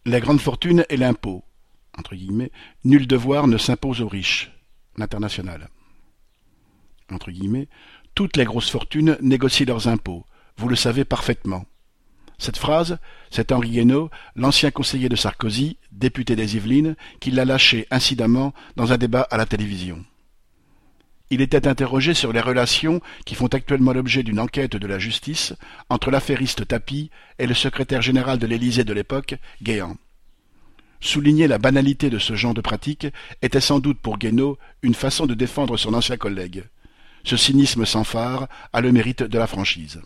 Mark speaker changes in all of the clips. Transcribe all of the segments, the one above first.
Speaker 1: Les grandes fortunes et l'impôt, entre guillemets, nul devoir ne s'impose aux riches. L'Internationale. Entre guillemets, toutes les grosses fortunes négocient leurs impôts, vous le savez parfaitement. Cette phrase, c'est Henri Guénaud, l'ancien conseiller de Sarkozy, député des Yvelines, qui l'a lâchée incidemment dans un débat à la télévision. Il était interrogé sur les relations qui font actuellement l'objet d'une enquête de la justice entre l'affairiste Tapie et le secrétaire général de l'Élysée de l'époque, Guéant. Souligner la banalité de ce genre de pratique était sans doute pour Guénaud une façon de défendre son ancien collègue. Ce cynisme sans phare a le mérite de la franchise.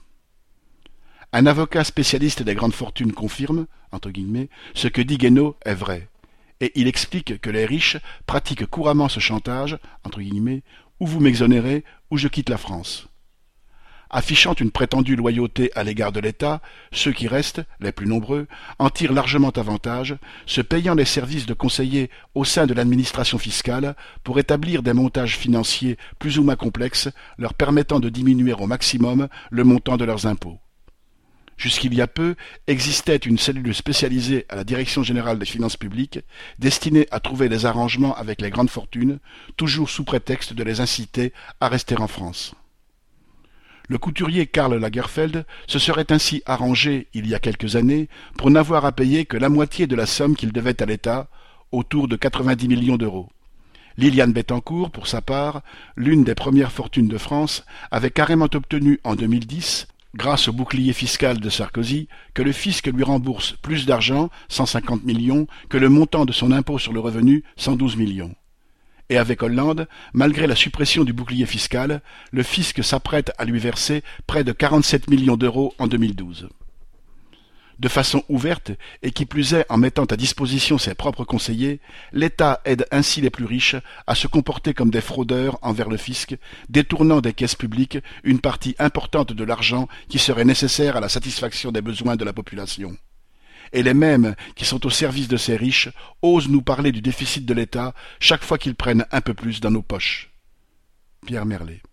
Speaker 1: Un avocat spécialiste des grandes fortunes confirme, entre guillemets, ce que dit Guénaud est vrai, et il explique que les riches pratiquent couramment ce chantage, entre guillemets, ou vous m'exonérez, ou je quitte la France. Affichant une prétendue loyauté à l'égard de l'État, ceux qui restent, les plus nombreux, en tirent largement avantage, se payant les services de conseillers au sein de l'administration fiscale pour établir des montages financiers plus ou moins complexes, leur permettant de diminuer au maximum le montant de leurs impôts. Jusqu'il y a peu, existait une cellule spécialisée à la Direction générale des finances publiques, destinée à trouver des arrangements avec les grandes fortunes, toujours sous prétexte de les inciter à rester en France. Le couturier Karl Lagerfeld se serait ainsi arrangé, il y a quelques années, pour n'avoir à payer que la moitié de la somme qu'il devait à l'État, autour de 90 millions d'euros. Liliane Bettencourt, pour sa part, l'une des premières fortunes de France, avait carrément obtenu en 2010, grâce au bouclier fiscal de Sarkozy, que le fisc lui rembourse plus d'argent, 150 millions, que le montant de son impôt sur le revenu, 112 millions. Et avec Hollande, malgré la suppression du bouclier fiscal, le fisc s'apprête à lui verser près de 47 millions d'euros en 2012. De façon ouverte, et qui plus est en mettant à disposition ses propres conseillers, l'État aide ainsi les plus riches à se comporter comme des fraudeurs envers le fisc, détournant des caisses publiques une partie importante de l'argent qui serait nécessaire à la satisfaction des besoins de la population. Et les mêmes qui sont au service de ces riches osent nous parler du déficit de l'État chaque fois qu'ils prennent un peu plus dans nos poches. Pierre Merlet.